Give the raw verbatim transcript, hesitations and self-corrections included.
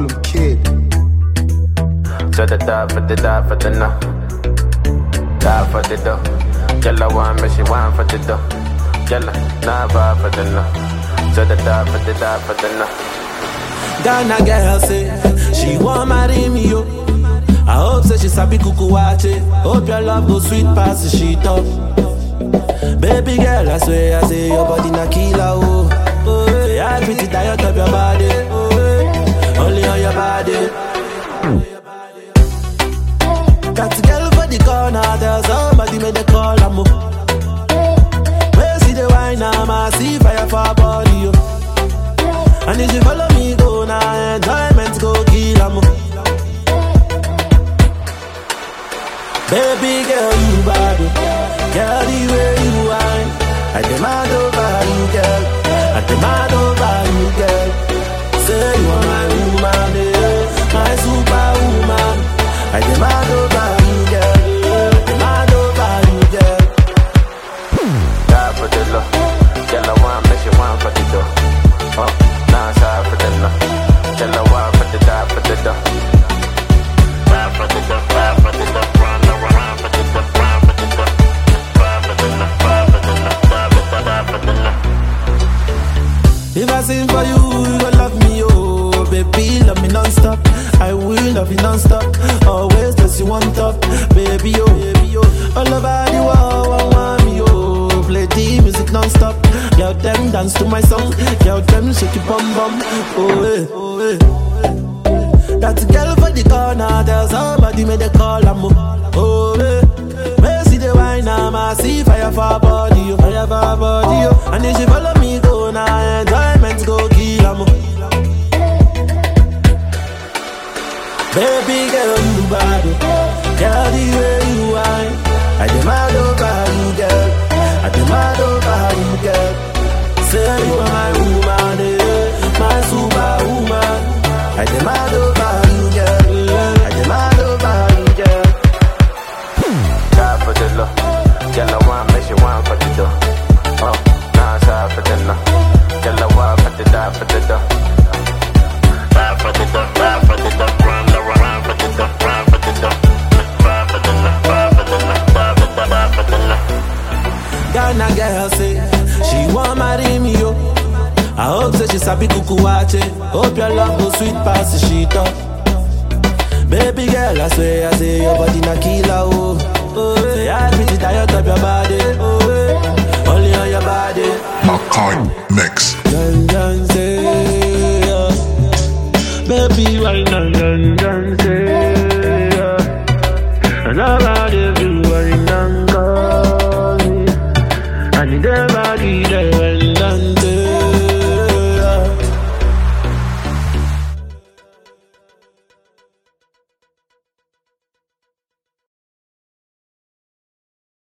problem kid. So the die for the die for the no. Die for the dough. Yella one, but she want for the dough. Yella, nah vibe for the no. So the die for the die for the no. Ghana girl say she want marry me yo. I hope say she sabi kuku wache. Hope your love go sweet past the sheet up. Baby girl, I swear I say your body na killer oh. Oh, yeah, I pretty diet of your body. Oh, yeah. Only on your body. Got a girl for the corner, there's somebody made the call I'm up. Where see the wine, I'm a see fire for her body yo. And if you follow me, go now, enjoyment go kill em. Baby girl, you bad, girl, the way you whine, I demand over you, girl. I demand over you, girl. Say you are my woman, eh, my superwoman. I demand over you, girl. I demand over you, girl. Die for the love, girl, I want me, she want for the dough. Oh. Nah, sorry for the no. Tell her why for the die for the dough. Ride for the dough, ride for the dough, run around for the dough, ride for the dough. Ride for the no, ride for the no, die for the die for the no. If I sing for you, you gon' love me, oh baby, love me non-stop. I will love you non-stop. Always just you on top, baby, oh, baby, oh. All over the world, I want me, oh. Play the music non-stop. Girl, them dance to my song. Girl, them shake your bum bum. Oh, eh, oh, eh. That girl for the corner, there's somebody made a call. I'm up. Oh, eh. Where see the wine, I'm a see fire for her body, oh. Fire for her body, oh. And if she follow me, go now, enjoyment go kill, I'm up. Baby girl, you bad, girl, the way you whine, I demand over you, girl. I demand over you, girl. Say you are my woman, eh, my superwoman. I demand over you, girl. I demand over you, girl. Die for the love, girl, I want me, she want for the dough. Oh, nah, sorry for the no. Girl, I want for the die for the dough. Die for the dough, die for the dough, run around for the dough, run for the dough. Die for the no, die for the no, die for the die for the no. Ghana girl say she want marry me yo. I hope say she sabi kuku wache. Hope your love go sweet past the sheet up. Baby girl, I swear I say your body na killer oh. Oh, say I pretty diet of your body. Oh, eh. Only on your body. Makai Mix. Dun dun say, yeah. Baby, why dun dun dun say, yeah. And about everywhere in Angola. I need everybody there.